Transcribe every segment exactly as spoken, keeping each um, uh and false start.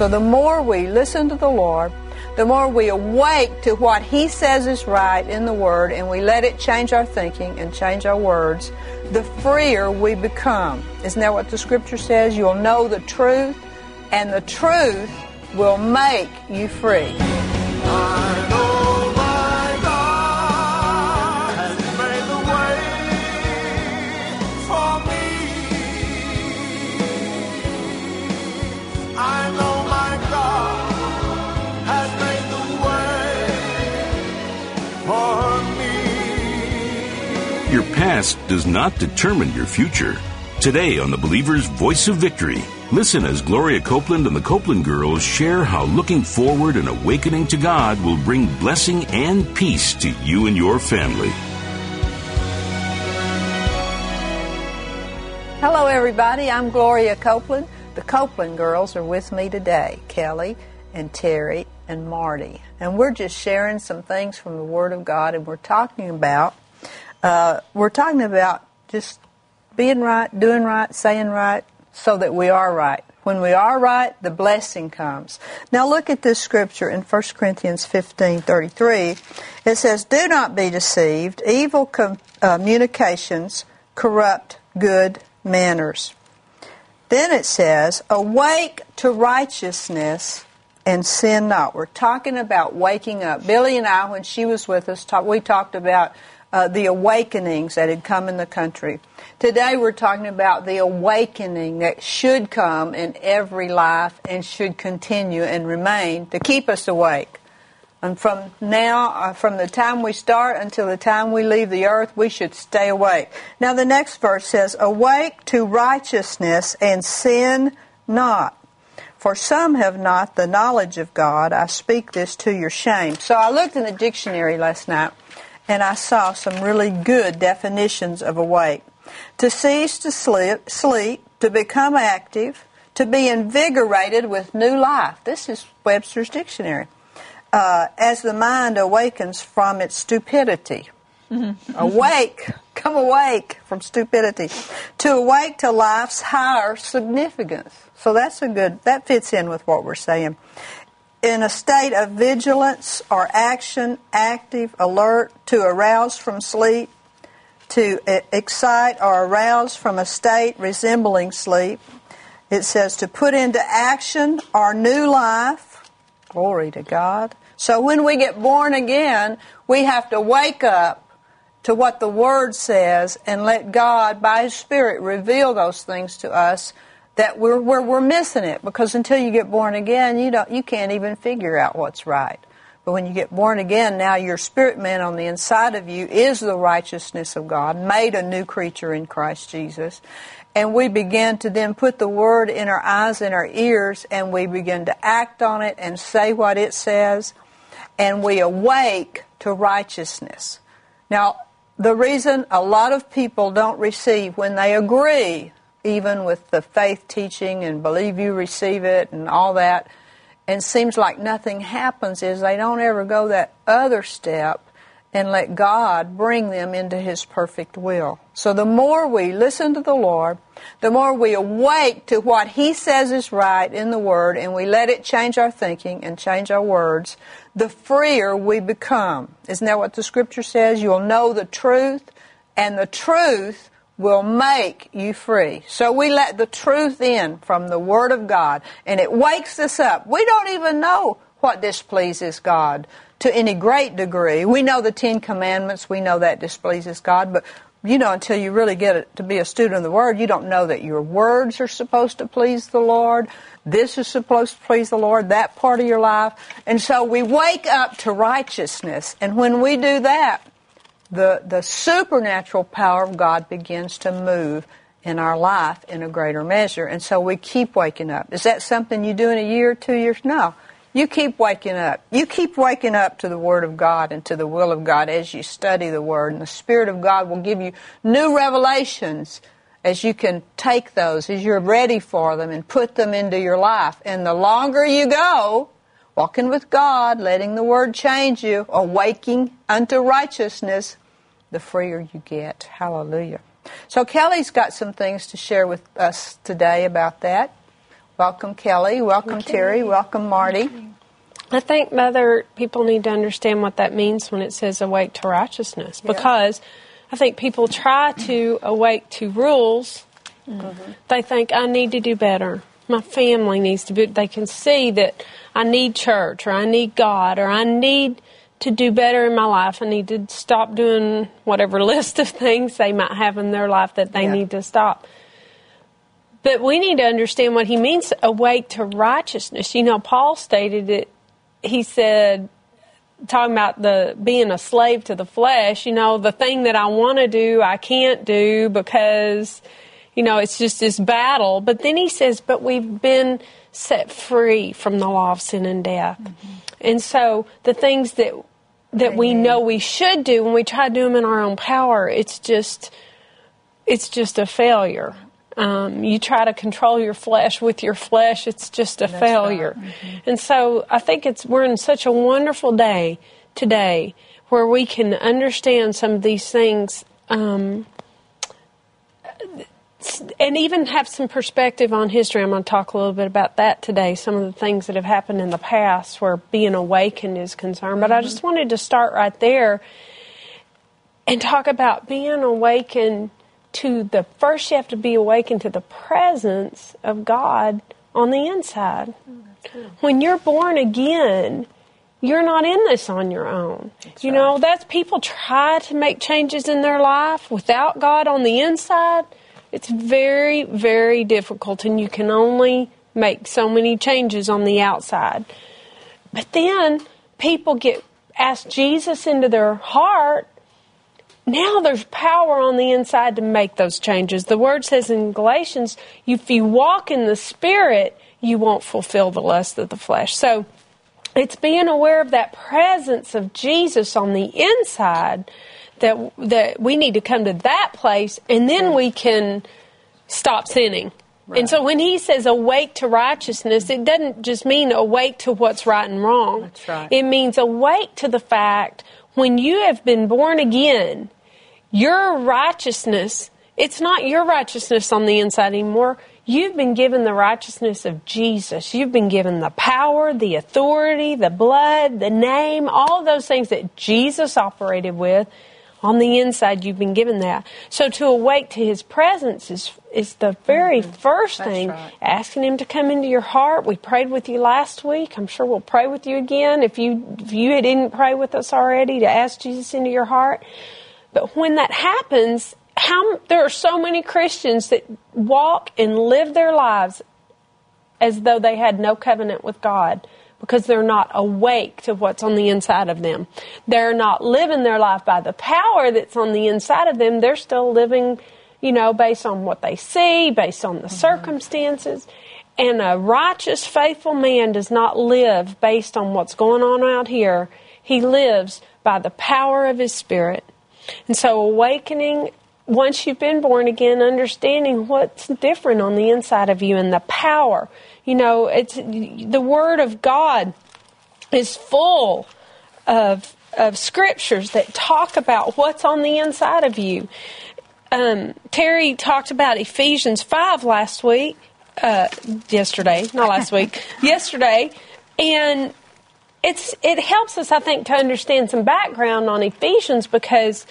So the more we listen to the Lord, the more we awake to what He says is right in the Word, and we let it change our thinking and change our words, the freer we become. Isn't that what the Scripture says? You'll know the truth, and the truth will make you free. I know my God has made the way for me. I know my God has made the way for me. Your past does not determine your future. Today on the Believer's Voice of Victory, listen as Gloria Copeland and the Copeland Girls share how looking forward and awakening to God will bring blessing and peace to you and your family. Hello, everybody. I'm Gloria Copeland. The Copeland Girls are with me today, Kelly and Terry and Marty. And we're just sharing some things from the Word of God, and we're talking about, uh, we're talking about just being right, doing right, saying right, so that we are right. When we are right, the blessing comes. Now look at this scripture in First Corinthians fifteen thirty-three. It says, "Do not be deceived. Evil com- uh, communications corrupt good manners." Then it says, "Awake to righteousness and sin not." We're talking about waking up. Billy and I, when she was with us, talk, we talked about uh, the awakenings that had come in the country. Today we're talking about the awakening that should come in every life and should continue and remain to keep us awake. And from now, uh, from the time we start until the time we leave the earth, we should stay awake. Now the next verse says, "Awake to righteousness and sin not. For some have not the knowledge of God. I speak this to your shame." So I looked in the dictionary last night, and I saw some really good definitions of awake. To cease to sleep, sleep, to become active, to be invigorated with new life. This is Webster's Dictionary. Uh, as the mind awakens from its stupidity. Mm-hmm. Awake, come awake from stupidity. To awake to life's higher significance. So that's a good, that fits in with what we're saying. In a state of vigilance or action, active, alert, to arouse from sleep, to excite or arouse from a state resembling sleep. It says to put into action our new life. Glory to God. So when we get born again, we have to wake up to what the Word says and let God, by His Spirit, reveal those things to us that we're, we're, we're missing it. Because until you get born again, you don't, you can't even figure out what's right. But when you get born again, now your spirit man on the inside of you is the righteousness of God, made a new creature in Christ Jesus. And we begin to then put the Word in our eyes and our ears, and we begin to act on it and say what it says, and we awake to righteousness. Now, the reason a lot of people don't receive when they agree, even with the faith teaching and believe you receive it and all that, and seems like nothing happens, is they don't ever go that other step and let God bring them into His perfect will. So the more we listen to the Lord, the more we awake to what He says is right in the Word, and we let it change our thinking and change our words, the freer we become. Isn't that what the Scripture says? You'll know the truth, and the truth will make you free. So we let the truth in from the Word of God, and it wakes us up. We don't even know what displeases God to any great degree. We know the Ten Commandments. We know that displeases God, but you know, until you really get it to be a student of the Word, you don't know that your words are supposed to please the Lord. This is supposed to please the Lord, that part of your life. And so we wake up to righteousness, and when we do that, The, the supernatural power of God begins to move in our life in a greater measure. And so we keep waking up. Is that something you do in a year or two years? No. You keep waking up. You keep waking up to the Word of God and to the will of God as you study the Word. And the Spirit of God will give you new revelations as you can take those, as you're ready for them and put them into your life. And the longer you go, walking with God, letting the Word change you, awaking unto righteousness, the freer you get. Hallelujah. So Kelly's got some things to share with us today about that. Welcome, Kelly. Welcome, Terry. Welcome, Marty. I think, Mother, people need to understand what that means when it says awake to righteousness, because I think people try to awake to rules. Mm-hmm. They think, I need to do better. My family needs to be, they can see that I need church, or I need God, or I need to do better in my life. I need to stop doing whatever list of things they might have in their life that they yeah. need to stop. But we need to understand what he means, awake to righteousness. You know, Paul stated it, he said, talking about the being a slave to the flesh, you know, the thing that I want to do, I can't do because, you know, it's just this battle. But then he says, but we've been set free from the law of sin and death. Mm-hmm. And so the things that that Amen. we know we should do, when we try to do them in our own power, it's just, it's just a failure. Um, you try to control your flesh with your flesh, it's just a That's failure. Right. Mm-hmm. And so I think it's we're in such a wonderful day today where we can understand some of these things um, and even have some perspective on history. I'm going to talk a little bit about that today, some of the things that have happened in the past where being awakened is concerned. But mm-hmm. I just wanted to start right there and talk about being awakened to the, first you have to be awakened to the presence of God on the inside. Mm-hmm. When you're born again, you're not in this on your own. That's you right. know, that's people try to make changes in their life without God on the inside. It's very, very difficult, and you can only make so many changes on the outside. But then people get ask Jesus into their heart. Now there's power on the inside to make those changes. The Word says in Galatians, if you walk in the Spirit, you won't fulfill the lust of the flesh. So it's being aware of that presence of Jesus on the inside that that we need to come to that place, and then we can stop sinning. Right. And so when he says awake to righteousness, it doesn't just mean awake to what's right and wrong. That's right. It means awake to the fact when you have been born again, your righteousness, it's not your righteousness on the inside anymore. You've been given the righteousness of Jesus. You've been given the power, the authority, the blood, the name, all of those things that Jesus operated with. On the inside, you've been given that. So to awake to His presence is is the very mm-hmm. first That's thing. Right. Asking Him to come into your heart. We prayed with you last week. I'm sure we'll pray with you again if you if you didn't pray with us already, to ask Jesus into your heart. But when that happens, how there are so many Christians that walk and live their lives as though they had no covenant with God, because they're not awake to what's on the inside of them. They're not living their life by the power that's on the inside of them. They're still living, you know, based on what they see, based on the mm-hmm. circumstances. And a righteous, faithful man does not live based on what's going on out here. He lives by the power of his Spirit. And so awakening, once you've been born again, understanding what's different on the inside of you and the power. You know, it's the Word of God is full of of scriptures that talk about what's on the inside of you. Um, Terry talked about Ephesians five last week, uh, yesterday, not last week, yesterday, and it's it helps us, I think, to understand some background on Ephesians, because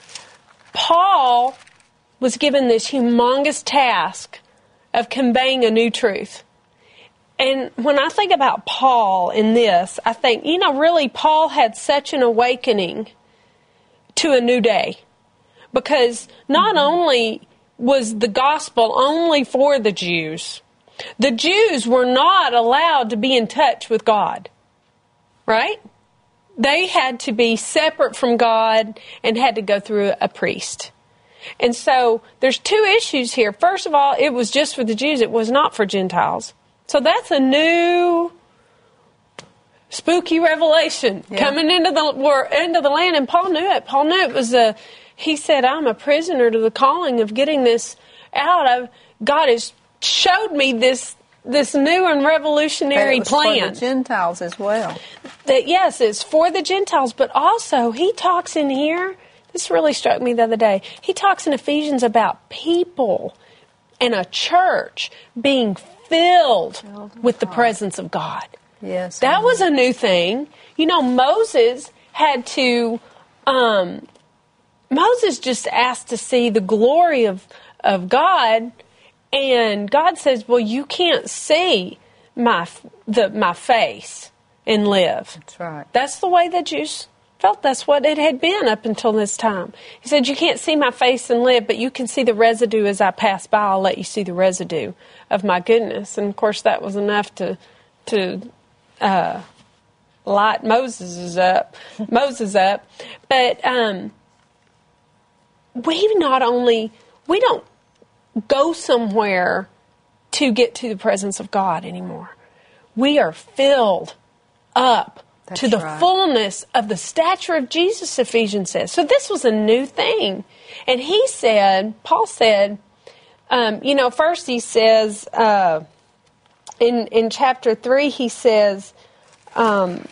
Paul was given this humongous task of conveying a new truth. And when I think about Paul in this, I think, you know, really Paul had such an awakening to a new day. Because not mm-hmm. only was the gospel only for the Jews, the Jews were not allowed to be in touch with God. Right? They had to be separate from God and had to go through a priest. And so there's two issues here. First of all, it was just for the Jews. It was not for Gentiles. So that's a new spooky revelation yeah. coming into the into the land. And Paul knew it. Paul knew it was a, he said, I'm a prisoner to the calling of getting this out. I've, God has showed me this this new and revolutionary it was plan. For the Gentiles as well. That yes, it's for the Gentiles, but also he talks in here, this really struck me the other day, he talks in Ephesians about people and a church being filled, Filled with the heart. presence of God. Yes. That amen. was a new thing. You know, Moses had to, um, Moses just asked to see the glory of, of God, and God says, well, you can't see my the my face and live. That's right. That's the way the Jews felt. That's what it had been up until this time. He said, you can't see my face and live, but you can see the residue as I pass by. I'll let you see the residue of my goodness. And, of course, that was enough to to uh, light Moses up. Moses up. But um, we not only, we don't go somewhere to get to the presence of God anymore. We are filled up That's to the right. fullness of the stature of Jesus, Ephesians says. So this was a new thing. And he said, Paul said, um, you know, first he says, uh, in, in chapter three, he says, um,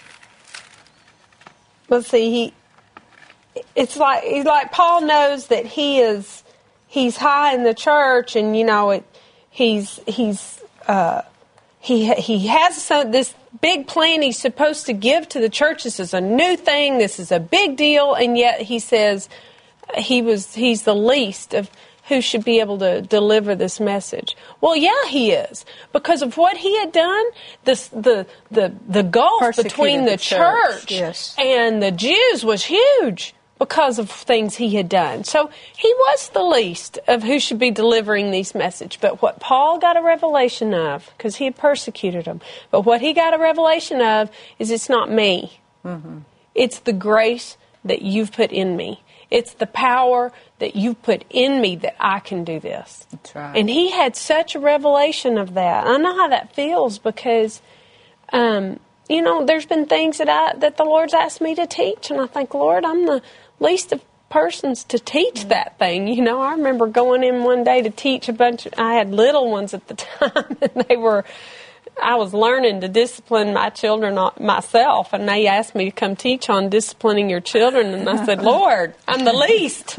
let's see, he, it's like, it's like Paul knows that he is, he's high in the church, and, you know, it, he's, he's, uh, he, he has some, this big plan he's supposed to give to the church. This is a new thing. This is a big deal. And yet he says he was, he's the least of who should be able to deliver this message. Well, yeah, he is. Because of what he had done, this, the, the, the gulf Persecuted between the, the church, church yes. and the Jews was huge because of things he had done. So he was the least of who should be delivering these messages. But what Paul got a revelation of, because he had persecuted them, but what he got a revelation of is it's not me. Mm-hmm. It's the grace that you've put in me. It's the power that you've put in me that I can do this. That's right. And he had such a revelation of that. I know how that feels because, um, you know, there's been things that I that the Lord's asked me to teach, and I think, Lord, I'm the least of persons to teach that thing. You know, I remember going in one day to teach a bunch of, I had little ones at the time, and they were, I was learning to discipline my children myself, and they asked me to come teach on disciplining your children, and I said, Lord, I'm the least.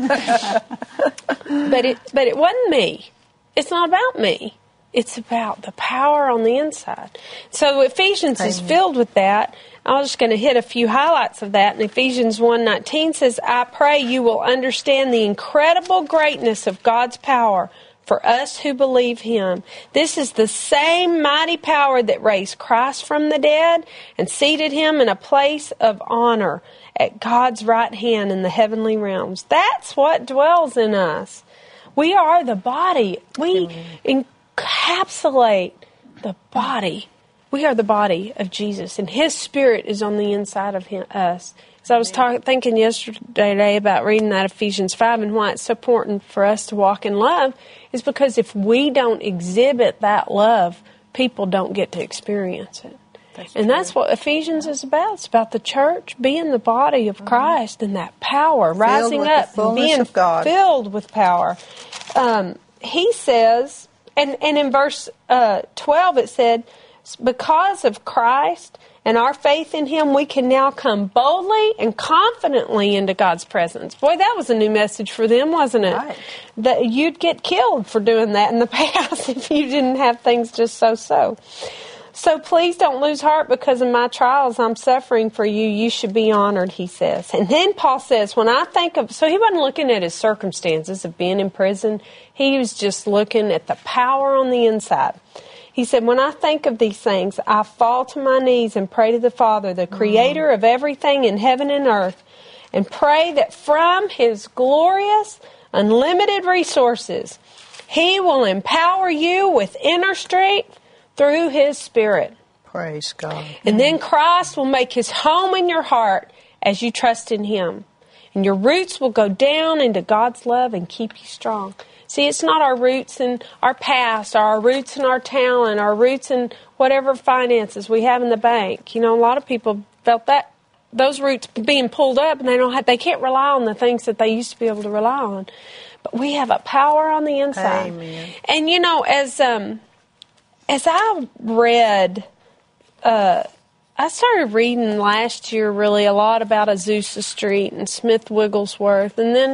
but it but it wasn't me. It's not about me. It's about the power on the inside. So Ephesians Amen. is filled with that. I was just going to hit a few highlights of that. And Ephesians one nineteen says, I pray you will understand the incredible greatness of God's power for us who believe Him. This is the same mighty power that raised Christ from the dead and seated Him in a place of honor at God's right hand in the heavenly realms. That's what dwells in us. We are the body. We encapsulate the body. We are the body of Jesus, and His Spirit is on the inside of him, us. So I was talk, thinking yesterday about reading that Ephesians five and why it's so important for us to walk in love is because if we don't exhibit that love, people don't get to experience it. That's and true. That's what Ephesians is about. It's about the church being the body of Christ and that power, filled rising up and being filled with power. Um, he says, and, and in verse uh, twelve it said, because of Christ and our faith in Him, we can now come boldly and confidently into God's presence. Boy, that was a new message for them, wasn't it? Right. That you'd get killed for doing that in the past if you didn't have things just so-so. So please don't lose heart because of my trials I'm suffering for you. You should be honored, he says. And then Paul says, when I think of, so he wasn't looking at his circumstances of being in prison. He was just looking at the power on the inside. He said, when I think of these things, I fall to my knees and pray to the Father, the creator mm. of everything in heaven and earth, and pray that from His glorious, unlimited resources, He will empower you with inner strength through His Spirit. Praise God. And then Christ will make His home in your heart as you trust in Him. And your roots will go down into God's love and keep you strong. See, it's not our roots in our past, or our roots in our talent, our roots in whatever finances we have in the bank. You know, a lot of people felt that those roots being pulled up, and they don't have, they can't rely on the things that they used to be able to rely on. But we have a power on the inside. Amen. And you know, as um, as I read, uh, I started reading last year really a lot about Azusa Street and Smith Wigglesworth, and then.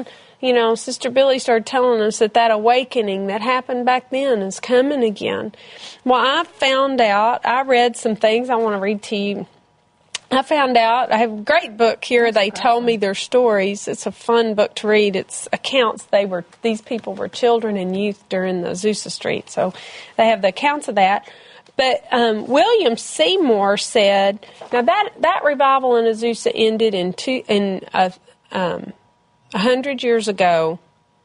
you know, Sister Billy started telling us that that awakening that happened back then is coming again. Well, I found out, I read some things I want to read to you. I found out, I have a great book here. They told me their stories. It's a fun book to read. It's accounts. They were, these people were children and youth during the Azusa Street. So they have the accounts of that. But um, William Seymour said, now that, that revival in Azusa ended in two, in a, um, a hundred years ago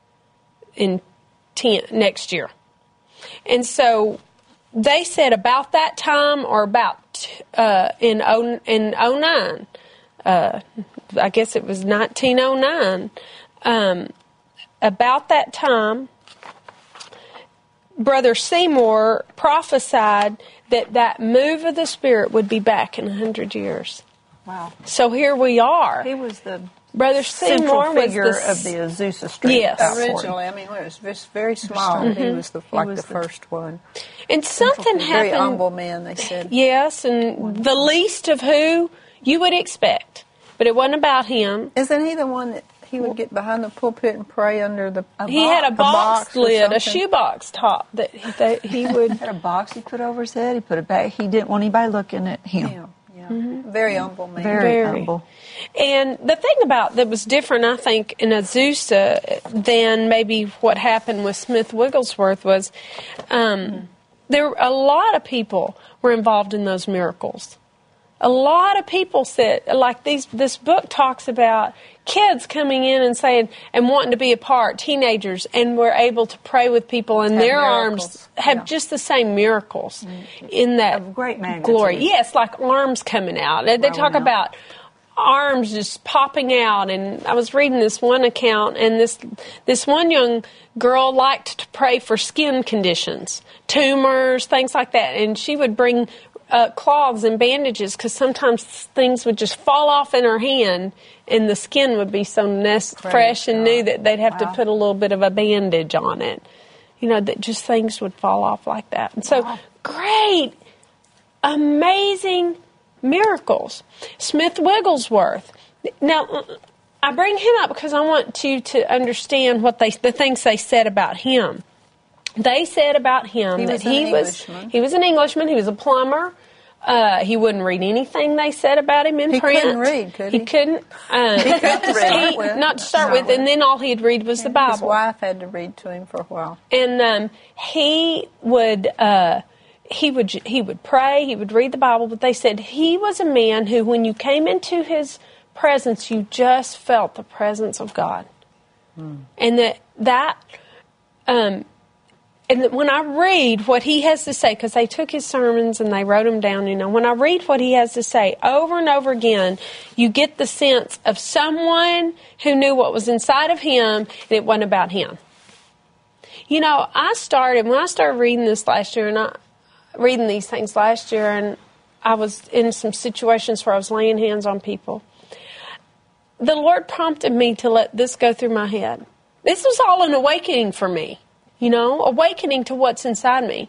in ten, next year. And so they said about that time or about uh, in oh, in oh nine, uh, I guess it was nineteen oh nine, um, about that time, Brother Seymour prophesied that that move of the Spirit would be back in a hundred years. Wow. So here we are. He was the Brother Seymour central was figure the, of the Azusa Street. Yes. outpouring. Originally, I mean, it was just very small. Mm-hmm. He was the, like was the, the first one. And something Very happened. humble man, they said. Yes, and the least of who you would expect. But it wasn't about him. Isn't he the one that he would get behind the pulpit and pray under the A He had a box, box or lid, a something? shoebox top that he, that he would. Had a box he put over his head. He put it back. He didn't want anybody looking at him. Yeah, yeah. Very humble man. Very, Very. humble. And the thing about that was different, I think, in Azusa than maybe what happened with Smith Wigglesworth was um, there were a lot of people were involved in those miracles. A lot of people said, like these, this book talks about kids coming in and saying, and wanting to be a part, teenagers, and were able to pray with people, and Have their miracles. arms have Yeah. just the same miracles in that Of great magnitude. glory. Yes, like arms coming out. They, they talk out. about arms just popping out, and I was reading this one account, and this this one young girl liked to pray for skin conditions, tumors, things like that, and she would bring uh, cloths and bandages because sometimes things would just fall off in her hand, and the skin would be so nest, fresh and new that they'd have Wow. to put a little bit of a bandage on it. You know, that just things would fall off like that. And so, Wow. great, amazing miracles. Smith Wigglesworth. Now, I bring him up because I want you to understand what they, the things they said about him. They said about him He that was an he was Englishman. he was an Englishman. He was a plumber. Uh, he wouldn't read anything they said about him in He print. couldn't read, could he? He couldn't. Um, He couldn't he- read. Well, not to start no. with, and then all he'd read was the Bible. His wife had to read to him for a while. And um, he would uh, he would he would pray. He would read the Bible. But they said he was a man who, when you came into his presence, you just felt the presence of God, Hmm. and that that. Um, and that when I read what he has to say, because they took his sermons and they wrote them down, you know, when I read what he has to say over and over again, you get the sense of someone who knew what was inside of him, and it wasn't about him. You know, I started, when I started reading this last year, and I, reading these things last year, and I was in some situations where I was laying hands on people, the Lord prompted me to let this go through my head. This was all an awakening for me, you know, awakening to what's inside me.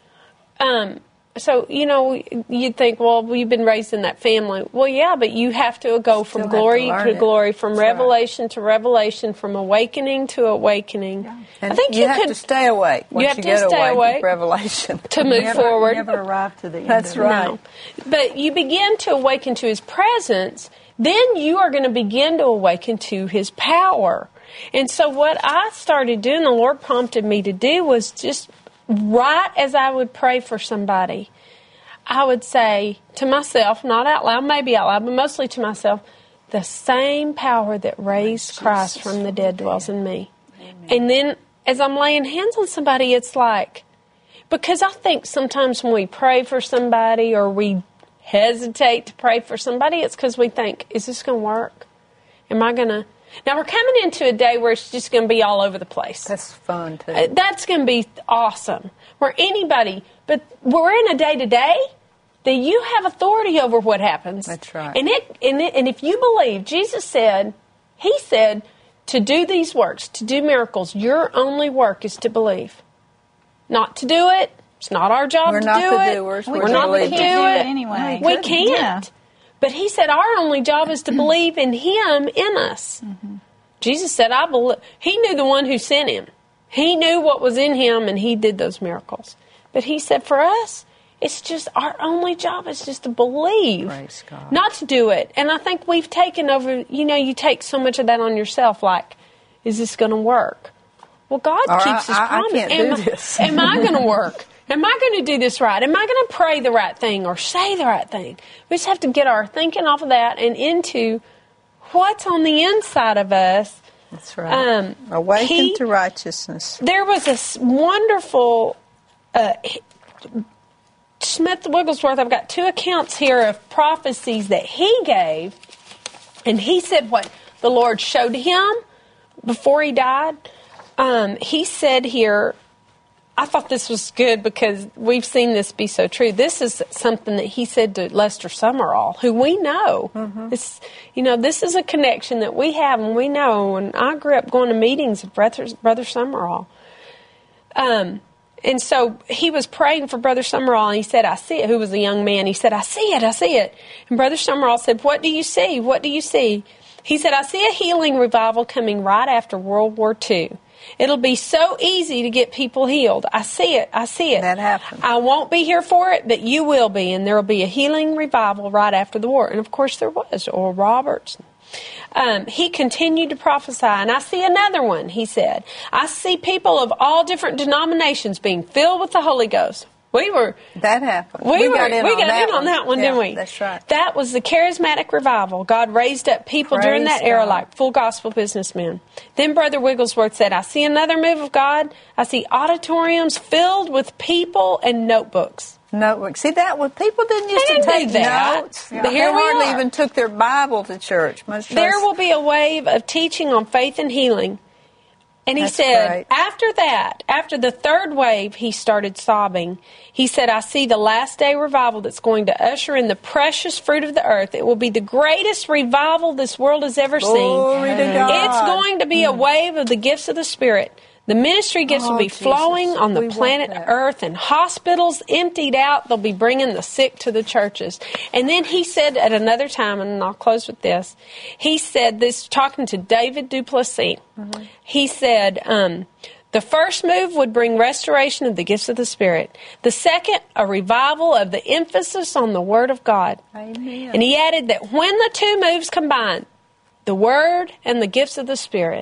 Um, so, you know, you'd think, well, you've been raised in that family. Well, yeah, but you have to go from have to glory learn to it. glory, from That's right. revelation to revelation, from awakening to awakening. And I think you, you, have could to stay awake once have you to get stay awake, awake. with Revelation. to move never, forward. Never arrived to the end. That's of it. right. No. But you begin to awaken to His presence, then you are going to begin to awaken to His power. And so what I started doing, the Lord prompted me to do, was just right as I would pray for somebody, I would say to myself, not out loud, maybe out loud, but mostly to myself, the same power that raised Christ from the dead dwells in me. And then as I'm laying hands on somebody, it's like, because I think sometimes when we pray for somebody or we hesitate to pray for somebody, it's because we think, is this going to work? Am I going to? Now, we're coming into a day where it's just going to be all over the place. That's fun, too. Uh, That's going to be awesome. Where anybody, but we're in a day-to-day that you have authority over what happens. That's right. And it, and it, and if you believe, Jesus said, He said, to do these works, to do miracles, your only work is to believe. Not to do it. It's not our job We're to not do the it. doers, We're, we're not the to believers. do Can't do it it anyway. We Couldn't, can't. yeah. But He said our only job is to believe in Him in us. Mm-hmm. Jesus said, I believe. He knew the one who sent him. He knew what was in him, and he did those miracles. But he said, for us, it's just our only job is just to believe, Praise God. not to do it. And I think we've taken over, you know, you take so much of that on yourself, like, is this going to work? Well, God Or keeps His I- I promise. can't am, do this. am I going to work? Am I going to do this right? Am I going to pray the right thing or say the right thing? We just have to get our thinking off of that and into what's on the inside of us. That's right. Um, Awaken he- to righteousness. There was a s- wonderful uh, Smith Wigglesworth. I've got two accounts here of prophecies that he gave, and he said what the Lord showed him before he died. Um, he said here, I thought this was good because we've seen this be so true. This is something that he said to Lester Summerall, who we know. Mm-hmm. It's, you know, this is a connection that we have and we know. And I grew up going to meetings of Brother, Brother Summerall. Um, and so he was praying for Brother Summerall, and he said, I see it. Who was a young man. He said, I see it, I see it. And Brother Summerall said, what do you see? What do you see? He said, I see a healing revival coming right after World War Two. It'll be so easy to get people healed. I see it. I see it. That happened. I won't be here for it, but you will be, and there will be a healing revival right after the war. And, of course, there was. Oral Roberts. Um, he continued to prophesy, and I see another one, he said. I see people of all different denominations being filled with the Holy Ghost. We were... That happened. We, were, got in, we on, got that in on that one, yeah, didn't we? That's right. That was the charismatic revival. God raised up people Praise during that era God. like full gospel businessmen. Then Brother Wigglesworth said, I see another move of God. I see auditoriums filled with people and notebooks. Notebook. See, that was people didn't used They to didn't take do that. notes. Yeah. They Here we hardly are. even took their Bible to church. Much There less- will be a wave of teaching on faith and healing. And he That's said, great. after that, after the third wave, he started sobbing. He said, I see the last day revival that's going to usher in the precious fruit of the earth. It will be the greatest revival this world has ever Glory seen. to God. It's going to be a wave of the gifts of the Spirit. The ministry gifts Oh, will be Jesus. flowing on the We want planet that. Earth, and hospitals emptied out. They'll be bringing the sick to the churches. And then he said at another time, and I'll close with this, he said this, talking to David Duplessis, mm-hmm. he said, um, the first move would bring restoration of the gifts of the Spirit. The second, a revival of the emphasis on the Word of God. Amen. And he added that when the two moves combine, the Word and the gifts of the Spirit,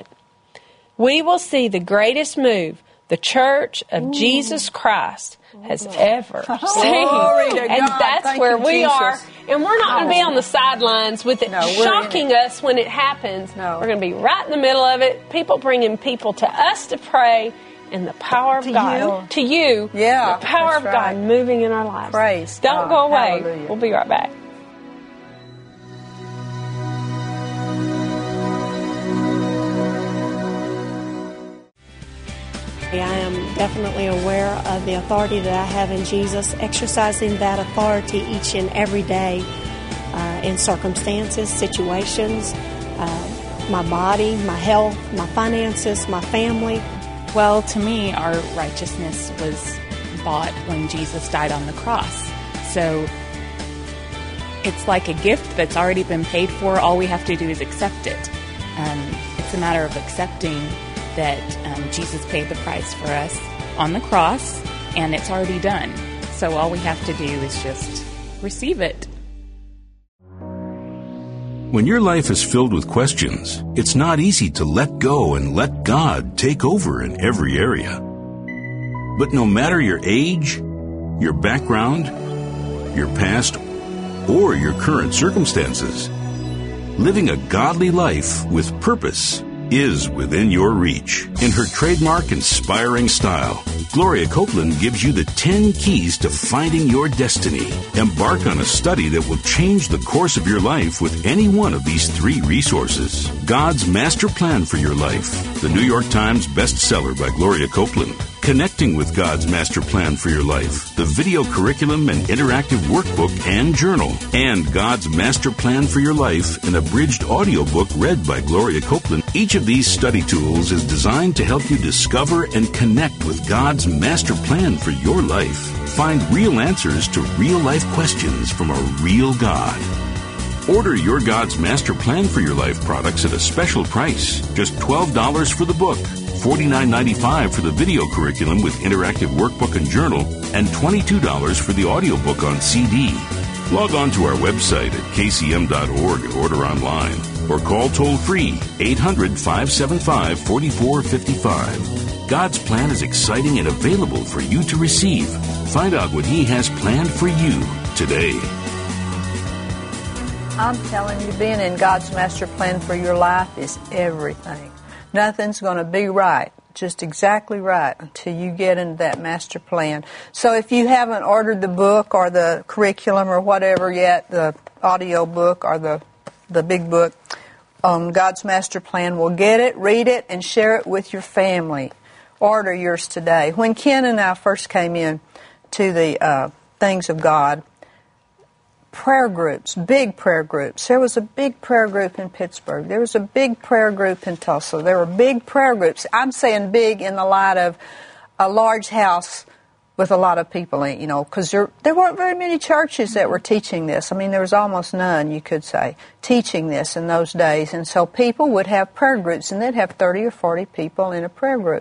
we will see the greatest move the Church of Ooh. Jesus Christ has ever seen. Glory to and God. that's Thank where you, we Jesus. are. And we're not going to be on the sidelines with it No, we're in shocking it. us when it happens. No. We're going to be right in the middle of it. People bringing people to us to pray, and the power of To God. you. To you. Yeah, The power that's of God right. moving in our lives. Praise Don't God. go away. Hallelujah. We'll be right back. I am definitely aware of the authority that I have in Jesus, exercising that authority each and every day uh, in circumstances, situations, uh, my body, my health, my finances, my family. Well, to me, our righteousness was bought when Jesus died on the cross. So it's like a gift that's already been paid for. All we have to do is accept it. Um, it's a matter of accepting that um, Jesus paid the price for us on the cross, and it's already done. So all we have to do is just receive it. When your life is filled with questions, it's not easy to let go and let God take over in every area. But no matter your age, your background, your past, or your current circumstances, living a godly life with purpose is within your reach. In her trademark inspiring style, Gloria Copeland gives you the ten keys to finding your destiny. Embark on a study that will change the course of your life with any one of these three resources. God's Master Plan for Your Life, the New York Times bestseller by Gloria Copeland. Connecting with God's Master Plan for Your Life, the video curriculum and interactive workbook and journal, and God's Master Plan for Your Life, an abridged audiobook read by Gloria Copeland. Each of these study tools is designed to help you discover and connect with God's master plan for your life. Find real answers to real life questions from a real God. Order your God's Master Plan for Your Life products at a special price. Just twelve dollars for the book, forty-nine ninety-five for the video curriculum with interactive workbook and journal, and twenty-two dollars for the audiobook on C D. Log on to our website at k c m dot org and order online, or call toll-free eight hundred, five seven five, four four five five. God's plan is exciting and available for you to receive. Find out what He has planned for you today. I'm telling you, being in God's master plan for your life is everything. Nothing's going to be right, just exactly right, until you get into that master plan. So if you haven't ordered the book or the curriculum or whatever yet, the audio book or the, the big book on God's master plan, well, get it, read it, and share it with your family. Order yours today. When Ken and I first came in to the uh, Things of God, prayer groups, big prayer groups. There was a big prayer group in Pittsburgh. There was a big prayer group in Tulsa. There were big prayer groups. I'm saying big in the light of a large house with a lot of people in it, you know, because there, there weren't very many churches that were teaching this. I mean, there was almost none, you could say, teaching this in those days. And so people would have prayer groups, and they'd have thirty or forty people in a prayer group.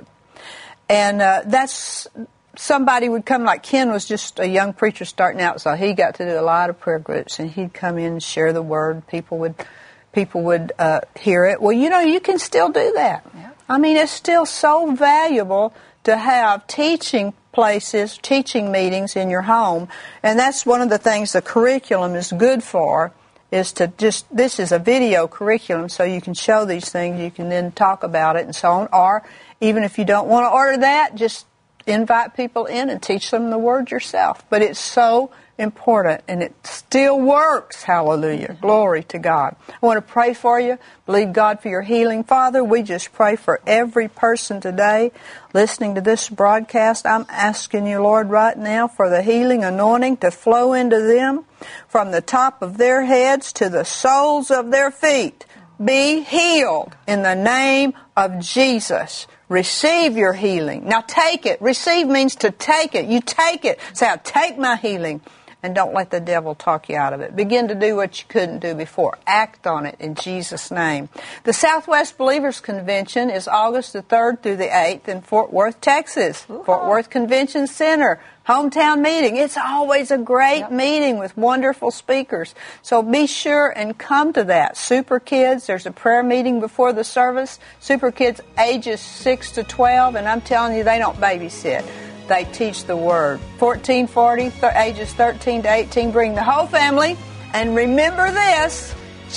And uh, that's... Somebody would come, like Ken was just a young preacher starting out, so he got to do a lot of prayer groups, and he'd come in and share the word. People would, people would uh, hear it. Well, you know, you can still do that. Yeah. I mean, it's still so valuable to have teaching places, teaching meetings in your home, and that's one of the things the curriculum is good for. Is to just, this is a video curriculum, so you can show these things, you can then talk about it and so on. Or even if you don't want to order that, just invite people in and teach them the Word yourself. But it's so important, and it still works. Hallelujah. Glory to God. I want to pray for you. Believe God for your healing. Father, we just pray for every person today listening to this broadcast. I'm asking you, Lord, right now for the healing anointing to flow into them from the top of their heads to the soles of their feet. Be healed in the name of Jesus. Receive your healing. Now take it. Receive means to take it. You take it. Say, I take my healing. And don't let the devil talk you out of it. Begin to do what you couldn't do before. Act on it in Jesus' name. The Southwest Believers Convention is August the third through the eighth in Fort Worth, Texas. Ooh. Fort Worth Convention Center. Hometown meeting. It's always a great yep. meeting with wonderful speakers. So be sure and come to that. Super Kids, there's a prayer meeting before the service. Super Kids ages six to twelve, and I'm telling you, they don't babysit. They teach the Word. fourteen forty, th- ages thirteen to eighteen, bring the whole family. And remember this,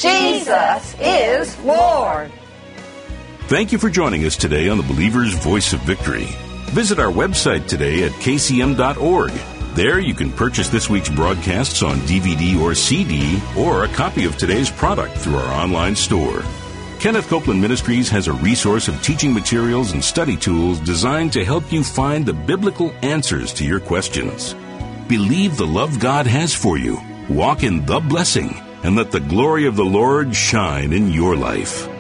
Jesus is Lord. Thank you for joining us today on the Believer's Voice of Victory. Visit our website today at k c m dot org. There you can purchase this week's broadcasts on D V D or C D, or a copy of today's product through our online store. Kenneth Copeland Ministries has a resource of teaching materials and study tools designed to help you find the biblical answers to your questions. Believe the love God has for you, walk in the blessing, and let the glory of the Lord shine in your life.